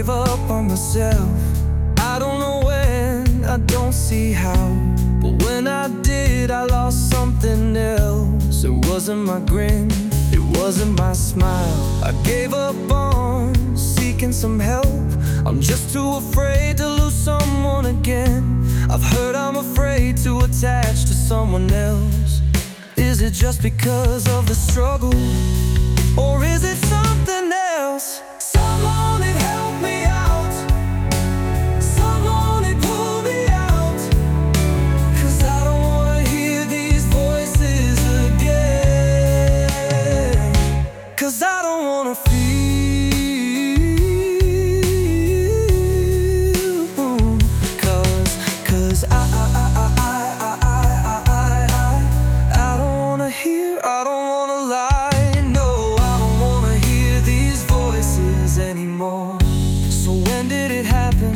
gave up on myself. I don't know when, I don't see how, but when I did, I lost something else. It wasn't my grin, it wasn't my smile. I gave up on seeking some help. I'm just too afraid to lose someone again. I've heard I'm afraid to attach to someone else. Is it just because of the struggle? Or is it something else? Someone had helped me out. Someone had pulled me out. 'Cause I don't wanna hear these voices again. 'Cause I don't wanna feel. 'Cause I don't wanna hear, I don't wanna lie. No, I don't wanna hear these voices anymore. So when did it happen?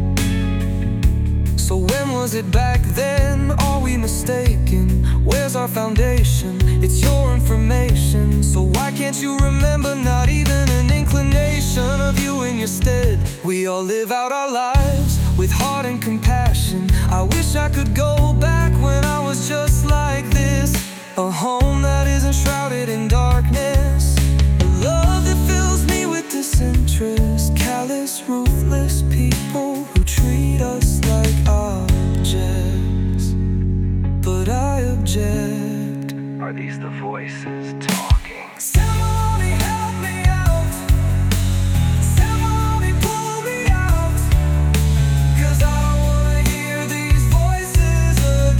So when was it back then? Are we mistaken? Where's our foundation? It's your information. So why can't you remember? Not even an inclination of you in your stead. We all live out our lives with heart and compassion. I wish I could go back when I was just like this. A home that isn't shrouded in darkness. A love that fills me with disinterest. Callous, ruthless people who treat us like objects. But I object. Are these the voices talking? Somebody help me out. Somebody pull me out. 'Cause I don't wanna hear these voices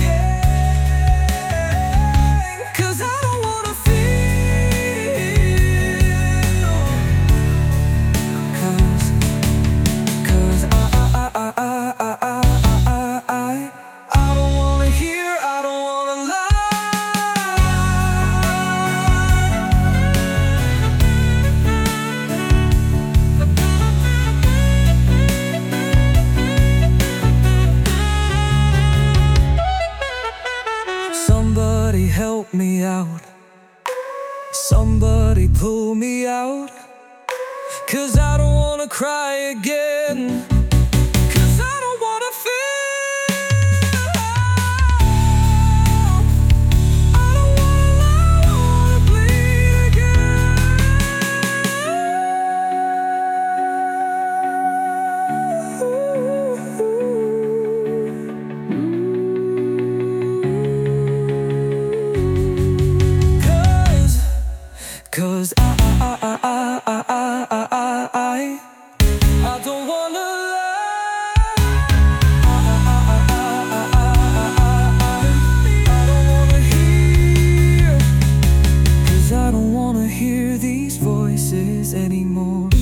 again. 'Cause I don't wanna feel. 'Cause I don't wanna hear, I don't wanna lie. Somebody help me out. Somebody pull me out. 'Cause I don't wanna cry again. 'Cause I don't wanna feel. I don't wanna lie, I wanna bleed again. 'Cause I don't wanna lie. I don't wanna hear. 'Cause I don't wanna hear these voices anymore.